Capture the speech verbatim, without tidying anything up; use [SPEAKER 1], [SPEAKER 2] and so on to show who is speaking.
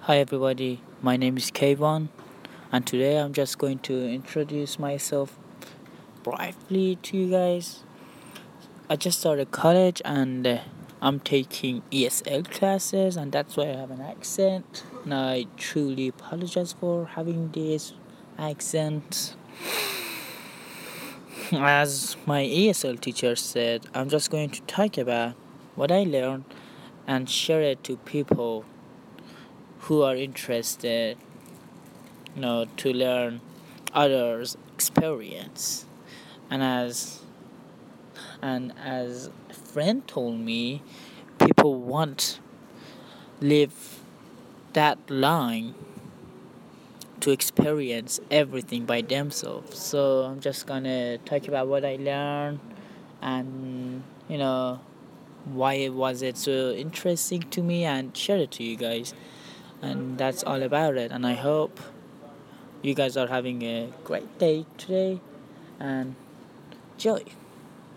[SPEAKER 1] Hi everybody, my name is Kayvon, and today I'm just going to introduce myself briefly to you guys. I just started college and uh, I'm taking E S L classes, and that's why I have an accent. And I truly apologize for having this accent. As my E S L teacher said, I'm just going to talk about what I learned and share it to people who are interested, you know, to learn others' experience. And as and as a friend told me, people want live that long to experience everything by themselves. So I'm just gonna talk about what I learned and you know why was it so interesting to me and share it to you guys. And that's all about it. And I hope you guys are having a great day today and joy.